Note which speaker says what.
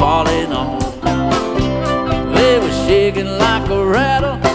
Speaker 1: falling off. They were shaking like a rattle.